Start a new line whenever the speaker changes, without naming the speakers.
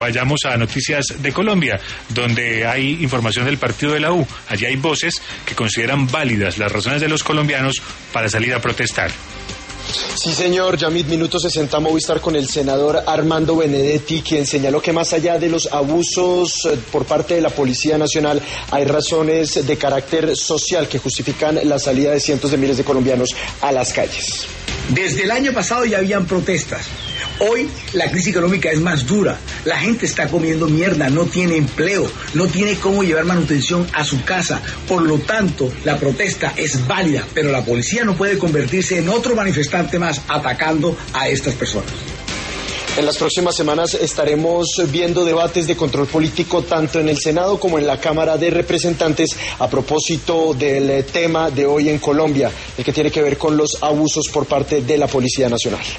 Vayamos a Noticias de Colombia, donde hay información del partido de la U. Allí hay voces que consideran válidas las razones de los colombianos para salir a protestar.
Sí, señor. Yamit, minuto 60, Movistar con el senador Armando Benedetti, quien señaló que más allá de los abusos por parte de la Policía Nacional, hay razones de carácter social que justifican la salida de cientos de miles de colombianos a las calles.
Desde el año pasado ya habían protestas. Hoy la crisis económica es más dura. La gente está comiendo mierda, no tiene empleo, no tiene cómo llevar manutención a su casa. Por lo tanto, la protesta es válida, pero la policía no puede convertirse en otro manifestante más atacando a estas personas.
En las próximas semanas estaremos viendo debates de control político tanto en el Senado como en la Cámara de Representantes a propósito del tema de hoy en Colombia, el que tiene que ver con los abusos por parte de la Policía Nacional.